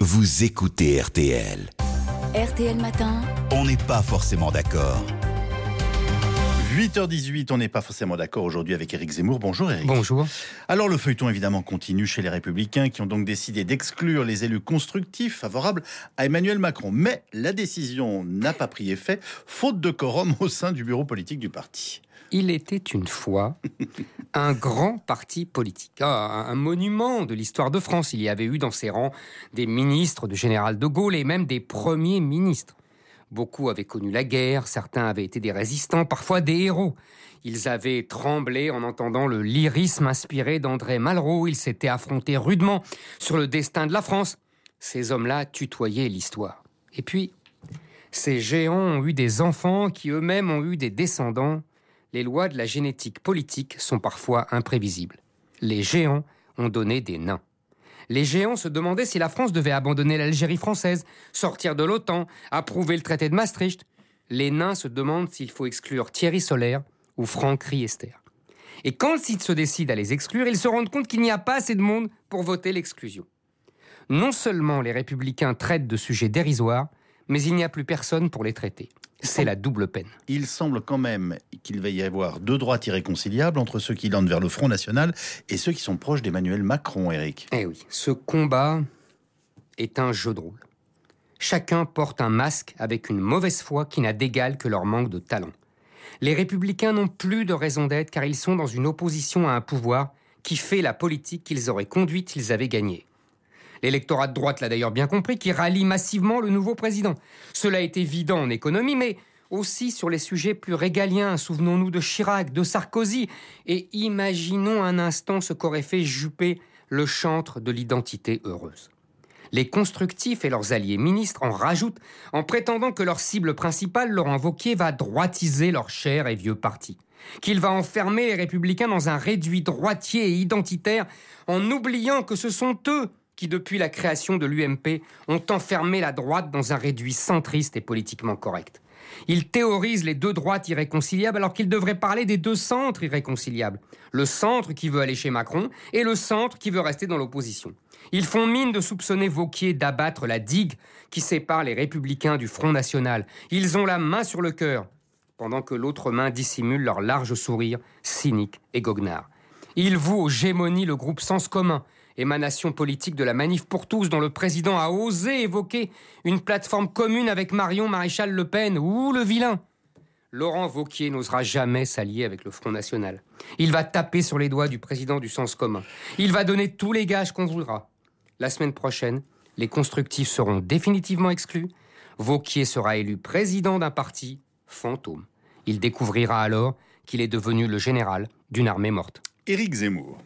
vous écoutez RTL. RTL Matin. On n'est pas forcément d'accord. 8h18, on n'est pas forcément d'accord aujourd'hui avec Éric Zemmour. Bonjour Éric. Bonjour. Alors le feuilleton évidemment continue chez les Républicains qui ont donc décidé d'exclure les élus constructifs favorables à Emmanuel Macron. Mais la décision n'a pas pris effet, faute de quorum au sein du bureau politique du parti. Il était une fois un grand parti politique, un monument de l'histoire de France. Il y avait eu dans ses rangs des ministres du général de Gaulle et même des premiers ministres. Beaucoup avaient connu la guerre, certains avaient été des résistants, parfois des héros. Ils avaient tremblé en entendant le lyrisme inspiré d'André Malraux. Ils s'étaient affrontés rudement sur le destin de la France. Ces hommes-là tutoyaient l'histoire. Et puis, ces géants ont eu des enfants qui eux-mêmes ont eu des descendants. Les lois de la génétique politique sont parfois imprévisibles. Les géants ont donné des nains. Les géants se demandaient si la France devait abandonner l'Algérie française, sortir de l'OTAN, approuver le traité de Maastricht. Les nains se demandent s'il faut exclure Thierry Solère ou Franck Riester. Et quand ils se décident à les exclure, ils se rendent compte qu'il n'y a pas assez de monde pour voter l'exclusion. Non seulement les républicains traitent de sujets dérisoires, mais il n'y a plus personne pour les traiter. C'est la double peine. Il semble quand même qu'il va y avoir deux droites irréconciliables entre ceux qui tendent vers le Front National et ceux qui sont proches d'Emmanuel Macron, Éric. Eh oui, ce combat est un jeu de rôle. Chacun porte un masque avec une mauvaise foi qui n'a d'égal que leur manque de talent. Les Républicains n'ont plus de raison d'être car ils sont dans une opposition à un pouvoir qui fait la politique qu'ils auraient conduite s'ils avaient gagné. L'électorat de droite l'a d'ailleurs bien compris, qui rallie massivement le nouveau président. Cela est évident en économie, mais aussi sur les sujets plus régaliens. Souvenons-nous de Chirac, de Sarkozy, et imaginons un instant ce qu'aurait fait Juppé, le chantre de l'identité heureuse. Les constructifs et leurs alliés ministres en rajoutent en prétendant que leur cible principale, Laurent Wauquiez, va droitiser leur cher et vieux parti. Qu'il va enfermer les Républicains dans un réduit droitier et identitaire en oubliant que ce sont eux qui, depuis la création de l'UMP, ont enfermé la droite dans un réduit centriste et politiquement correct. Ils théorisent les deux droites irréconciliables alors qu'ils devraient parler des deux centres irréconciliables. Le centre qui veut aller chez Macron et le centre qui veut rester dans l'opposition. Ils font mine de soupçonner Wauquiez d'abattre la digue qui sépare les Républicains du Front National. Ils ont la main sur le cœur, pendant que l'autre main dissimule leur large sourire, cynique et goguenard. Ils vouent aux gémonies le groupe Sens Commun, émanation politique de la Manif pour tous, dont le président a osé évoquer une plateforme commune avec Marion Maréchal Le Pen. Ouh, le vilain! Laurent Wauquiez n'osera jamais s'allier avec le Front National. Il va taper sur les doigts du président du Sens Commun. Il va donner tous les gages qu'on voudra. La semaine prochaine, les constructifs seront définitivement exclus. Wauquiez sera élu président d'un parti fantôme. Il découvrira alors qu'il est devenu le général d'une armée morte. Éric Zemmour.